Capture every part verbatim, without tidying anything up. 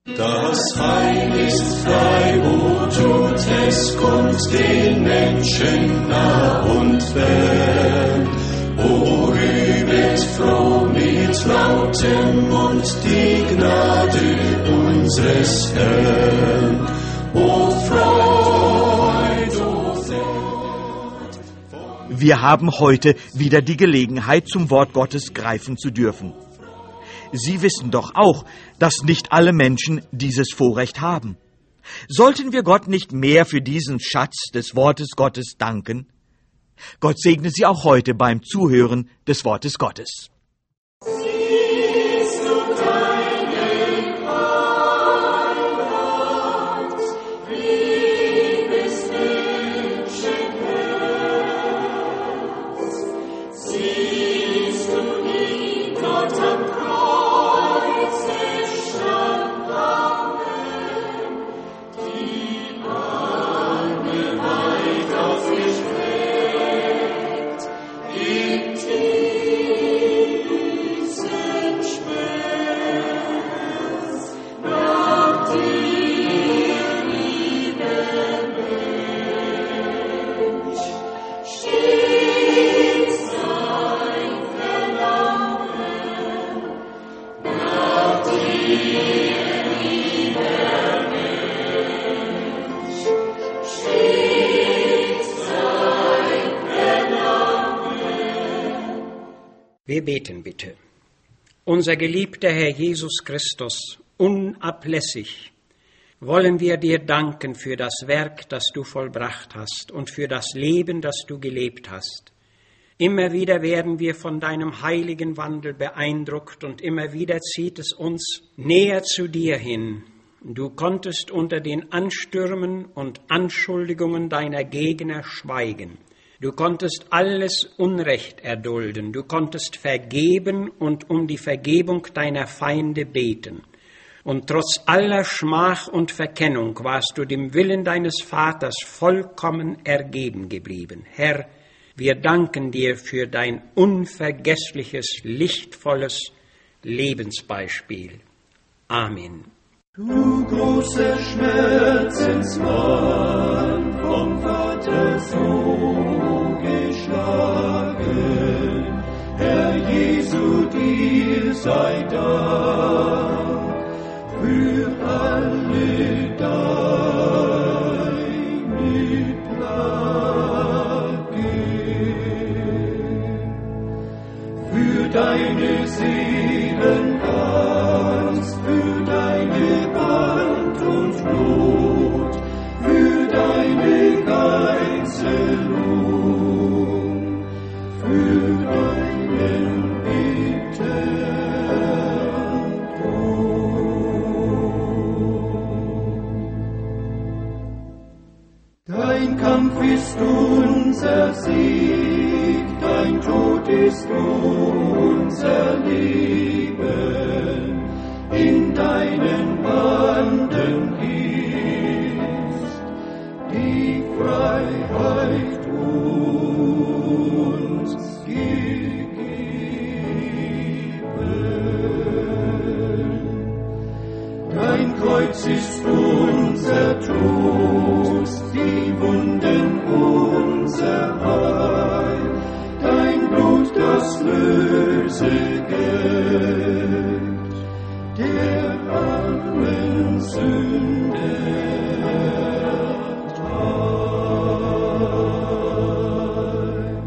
Das Heil ist frei, wo tut es, kommt den Menschen nah und fern. O rühmet froh mit lautem Mund die Gnade unseres Herrn. O Freud, o Freud. Wir haben heute wieder die Gelegenheit, zum Wort Gottes greifen zu dürfen. Sie wissen doch auch, dass nicht alle Menschen dieses Vorrecht haben. Sollten wir Gott nicht mehr für diesen Schatz des Wortes Gottes danken? Gott segne Sie auch heute beim Zuhören des Wortes Gottes. Wir beten bitte. Unser geliebter Herr Jesus Christus, unablässig wollen wir dir danken für das Werk, das du vollbracht hast und für das Leben, das du gelebt hast. Immer wieder werden wir von deinem heiligen Wandel beeindruckt und immer wieder zieht es uns näher zu dir hin. Du konntest unter den Anstürmen und Anschuldigungen deiner Gegner schweigen. Du konntest alles Unrecht erdulden, du konntest vergeben und um die Vergebung deiner Feinde beten. Und trotz aller Schmach und Verkennung warst du dem Willen deines Vaters vollkommen ergeben geblieben. Herr, wir danken dir für dein unvergessliches, lichtvolles Lebensbeispiel. Amen. Du großer Schmerzensmann, vom Vater so geschlagen, Herr Jesu, dir sei Dank für alle deine Plagen, für deine Seelenangst, für deine Band und Not, für deine Geißelung, für deinen bitteren Tod. Dein Kampf ist unser Sieg, dein Tod ist unser Leben, in deinen Banden ist die Freiheit uns gegeben. Dein Kreuz ist unser Trost, die Wunden unser Heil, dein Blut das Lösegeld der armen Sünder.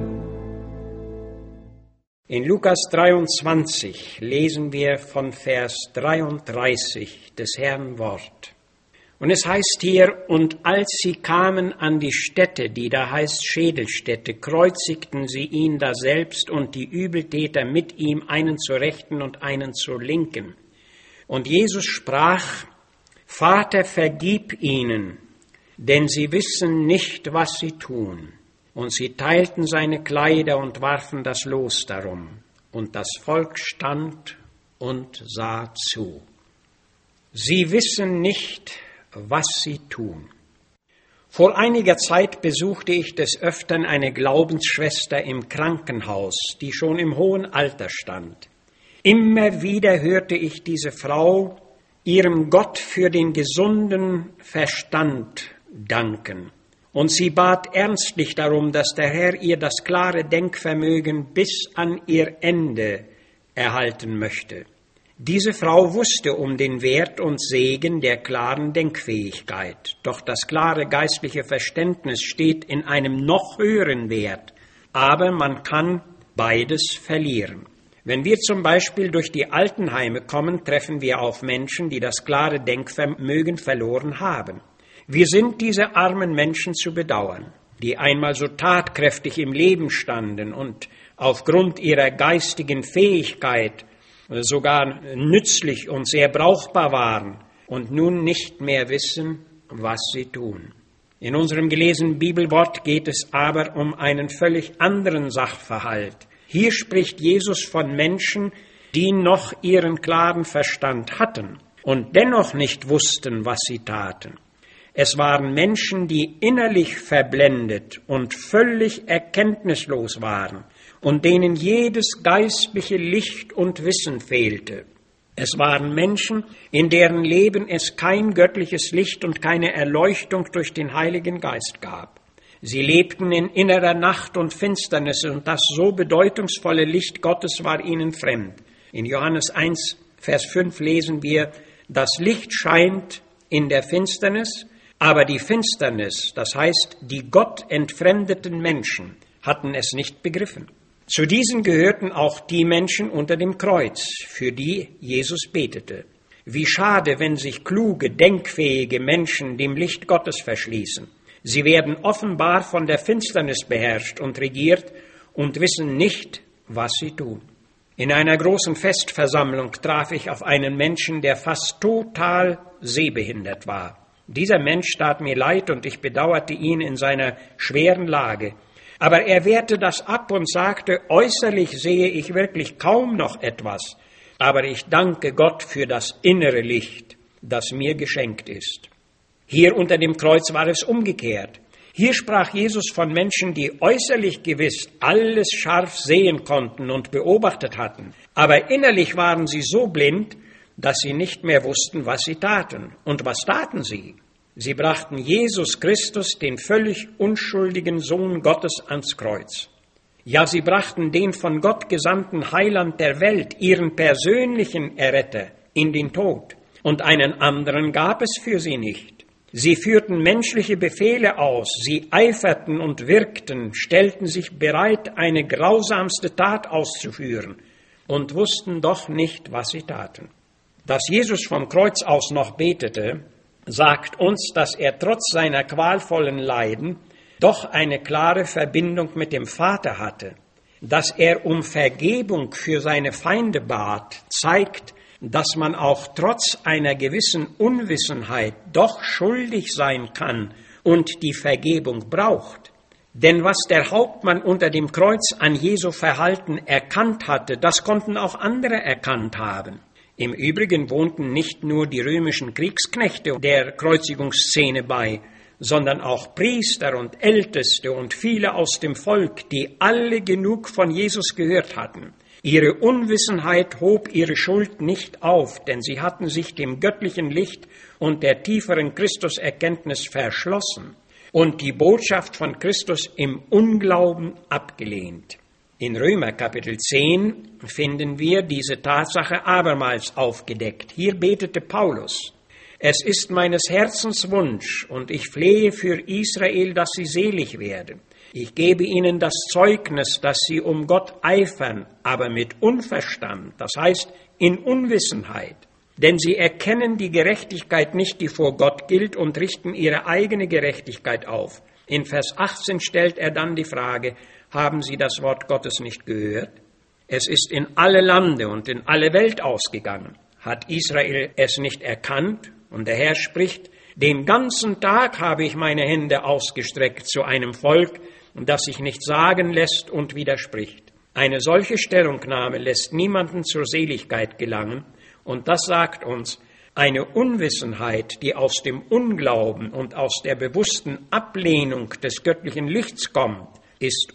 In Lukas dreiundzwanzig lesen wir von Vers dreiunddreißig des Herrn Wort. Und es heißt hier, und als sie kamen an die Stätte, die da heißt Schädelstätte, kreuzigten sie ihn daselbst und die Übeltäter mit ihm, einen zur Rechten und einen zur Linken. Und Jesus sprach, Vater, vergib ihnen, denn sie wissen nicht, was sie tun. Und sie teilten seine Kleider und warfen das Los darum. Und das Volk stand und sah zu. Sie wissen nicht, was sie tun. Vor einiger Zeit besuchte ich des Öfteren eine Glaubensschwester im Krankenhaus, die schon im hohen Alter stand. Immer wieder hörte ich diese Frau ihrem Gott für den gesunden Verstand danken. Und sie bat ernstlich darum, dass der Herr ihr das klare Denkvermögen bis an ihr Ende erhalten möchte. Diese Frau wusste um den Wert und Segen der klaren Denkfähigkeit. Doch das klare geistliche Verständnis steht in einem noch höheren Wert. Aber man kann beides verlieren. Wenn wir zum Beispiel durch die Altenheime kommen, treffen wir auf Menschen, die das klare Denkvermögen verloren haben. Wir sind diese armen Menschen zu bedauern, die einmal so tatkräftig im Leben standen und aufgrund ihrer geistigen Fähigkeit sogar nützlich und sehr brauchbar waren und nun nicht mehr wissen, was sie tun. In unserem gelesenen Bibelwort geht es aber um einen völlig anderen Sachverhalt. Hier spricht Jesus von Menschen, die noch ihren klaren Verstand hatten und dennoch nicht wussten, was sie taten. Es waren Menschen, die innerlich verblendet und völlig erkenntnislos waren und denen jedes geistliche Licht und Wissen fehlte. Es waren Menschen, in deren Leben es kein göttliches Licht und keine Erleuchtung durch den Heiligen Geist gab. Sie lebten in innerer Nacht und Finsternis, und das so bedeutungsvolle Licht Gottes war ihnen fremd. In Johannes eins, Vers fünf lesen wir, das Licht scheint in der Finsternis, aber die Finsternis, das heißt die Gott entfremdeten Menschen, hatten es nicht begriffen. Zu diesen gehörten auch die Menschen unter dem Kreuz, für die Jesus betete. Wie schade, wenn sich kluge, denkfähige Menschen dem Licht Gottes verschließen. Sie werden offenbar von der Finsternis beherrscht und regiert und wissen nicht, was sie tun. In einer großen Festversammlung traf ich auf einen Menschen, der fast total sehbehindert war. Dieser Mensch tat mir leid und ich bedauerte ihn in seiner schweren Lage. Aber er wehrte das ab und sagte, äußerlich sehe ich wirklich kaum noch etwas, aber ich danke Gott für das innere Licht, das mir geschenkt ist. Hier unter dem Kreuz war es umgekehrt. Hier sprach Jesus von Menschen, die äußerlich gewiss alles scharf sehen konnten und beobachtet hatten, aber innerlich waren sie so blind, dass sie nicht mehr wussten, was sie taten. Und was taten sie? Sie brachten Jesus Christus, den völlig unschuldigen Sohn Gottes, ans Kreuz. Ja, sie brachten den von Gott gesandten Heiland der Welt, ihren persönlichen Erretter, in den Tod. Und einen anderen gab es für sie nicht. Sie führten menschliche Befehle aus, sie eiferten und wirkten, stellten sich bereit, eine grausamste Tat auszuführen und wussten doch nicht, was sie taten. Dass Jesus vom Kreuz aus noch betete, sagt uns, dass er trotz seiner qualvollen Leiden doch eine klare Verbindung mit dem Vater hatte. Dass er um Vergebung für seine Feinde bat, zeigt, dass man auch trotz einer gewissen Unwissenheit doch schuldig sein kann und die Vergebung braucht. Denn was der Hauptmann unter dem Kreuz an Jesu Verhalten erkannt hatte, das konnten auch andere erkannt haben. Im Übrigen wohnten nicht nur die römischen Kriegsknechte der Kreuzigungsszene bei, sondern auch Priester und Älteste und viele aus dem Volk, die alle genug von Jesus gehört hatten. Ihre Unwissenheit hob ihre Schuld nicht auf, denn sie hatten sich dem göttlichen Licht und der tieferen Christuserkenntnis verschlossen und die Botschaft von Christus im Unglauben abgelehnt. In Römer Kapitel zehn finden wir diese Tatsache abermals aufgedeckt. Hier betete Paulus: Es ist meines Herzens Wunsch und ich flehe für Israel, dass sie selig werden. Ich gebe ihnen das Zeugnis, dass sie um Gott eifern, aber mit Unverstand, das heißt in Unwissenheit. Denn sie erkennen die Gerechtigkeit nicht, die vor Gott gilt, und richten ihre eigene Gerechtigkeit auf. In Vers achtzehn stellt er dann die Frage: Haben Sie das Wort Gottes nicht gehört? Es ist in alle Lande und in alle Welt ausgegangen. Hat Israel es nicht erkannt? Und der Herr spricht: Den ganzen Tag habe ich meine Hände ausgestreckt zu einem Volk, das sich nicht sagen lässt und widerspricht. Eine solche Stellungnahme lässt niemanden zur Seligkeit gelangen, und das sagt uns, eine Unwissenheit, die aus dem Unglauben und aus der bewussten Ablehnung des göttlichen Lichts kommt, ist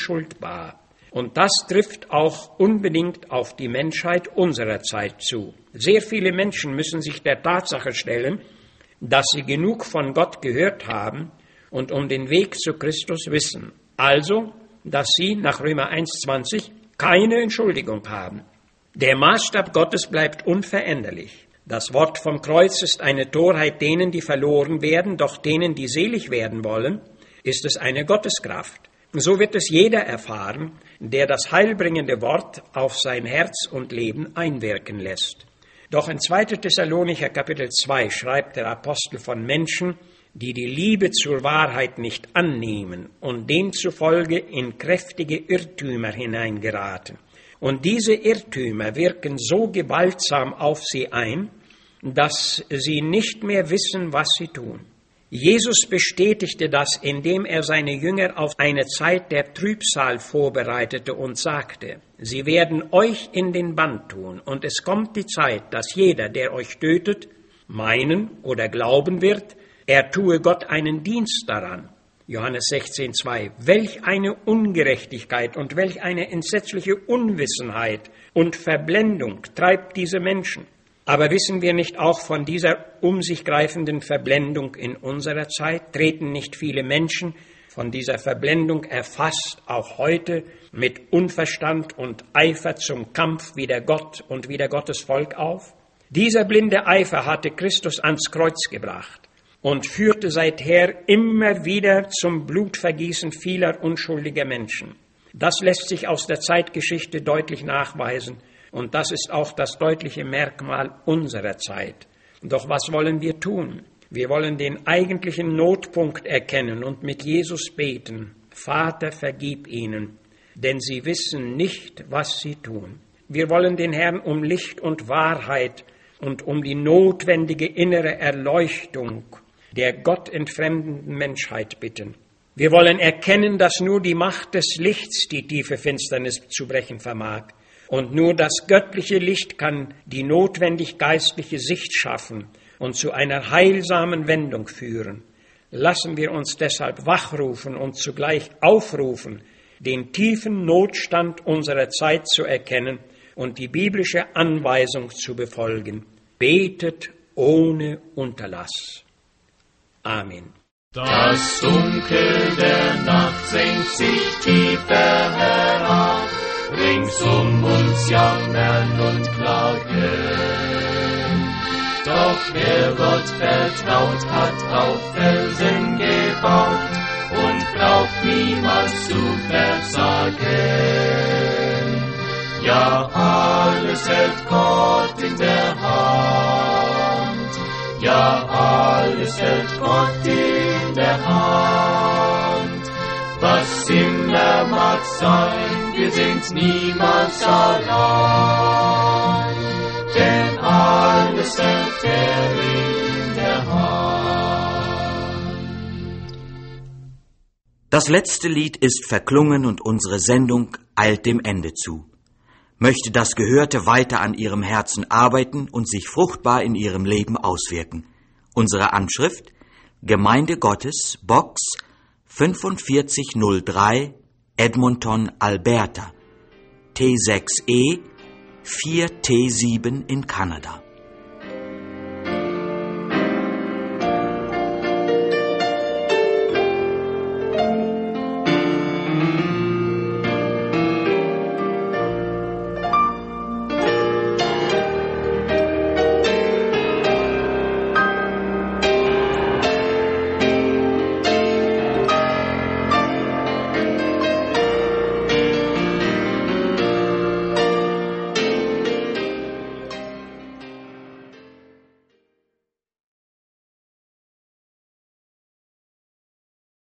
unentschuldbar. Und das trifft auch unbedingt auf die Menschheit unserer Zeit zu. Sehr viele Menschen müssen sich der Tatsache stellen, dass sie genug von Gott gehört haben und um den Weg zu Christus wissen. Also, dass sie nach Römer eins zwanzig keine Entschuldigung haben. Der Maßstab Gottes bleibt unveränderlich. Das Wort vom Kreuz ist eine Torheit denen, die verloren werden, doch denen, die selig werden wollen, ist es eine Gotteskraft. So wird es jeder erfahren, der das heilbringende Wort auf sein Herz und Leben einwirken lässt. Doch in zweiter Thessalonicher Kapitel zwei schreibt der Apostel von Menschen, die die Liebe zur Wahrheit nicht annehmen und demzufolge in kräftige Irrtümer hineingeraten. Und diese Irrtümer wirken so gewaltsam auf sie ein, dass sie nicht mehr wissen, was sie tun. Jesus bestätigte das, indem er seine Jünger auf eine Zeit der Trübsal vorbereitete und sagte, sie werden euch in den Bann tun, und es kommt die Zeit, dass jeder, der euch tötet, meinen oder glauben wird, er tue Gott einen Dienst daran. Johannes sechzehn zwei. Welch eine Ungerechtigkeit und welch eine entsetzliche Unwissenheit und Verblendung treibt diese Menschen. Aber wissen wir nicht auch von dieser um sich greifenden Verblendung in unserer Zeit? Treten nicht viele Menschen von dieser Verblendung erfasst, auch heute mit Unverstand und Eifer zum Kampf wider Gott und wider Gottes Volk auf? Dieser blinde Eifer hatte Christus ans Kreuz gebracht und führte seither immer wieder zum Blutvergießen vieler unschuldiger Menschen. Das lässt sich aus der Zeitgeschichte deutlich nachweisen. Und das ist auch das deutliche Merkmal unserer Zeit. Doch was wollen wir tun? Wir wollen den eigentlichen Notpunkt erkennen und mit Jesus beten. Vater, vergib ihnen, denn sie wissen nicht, was sie tun. Wir wollen den Herrn um Licht und Wahrheit und um die notwendige innere Erleuchtung der gottentfremdenden Menschheit bitten. Wir wollen erkennen, dass nur die Macht des Lichts die tiefe Finsternis zu brechen vermag. Und nur das göttliche Licht kann die notwendig geistliche Sicht schaffen und zu einer heilsamen Wendung führen. Lassen wir uns deshalb wachrufen und zugleich aufrufen, den tiefen Notstand unserer Zeit zu erkennen und die biblische Anweisung zu befolgen. Betet ohne Unterlass. Amen. Das Dunkel der Nacht senkt sich tiefer herab. Rings um uns jammern und klagen. Doch wer Gott vertraut, hat auf Felsen gebaut und braucht niemals zu versagen. Ja, alles hält Gott in der Hand. Ja, alles hält Gott in der Hand. Was immer mag sein, wir sind niemals allein, denn alles hält er in der Hand. Das letzte Lied ist verklungen und unsere Sendung eilt dem Ende zu. Möchte das Gehörte weiter an Ihrem Herzen arbeiten und sich fruchtbar in Ihrem Leben auswirken. Unsere Anschrift: Gemeinde Gottes, Box fünfundvierzig null drei, Edmonton, Alberta, T sechs E vier T sieben in Kanada.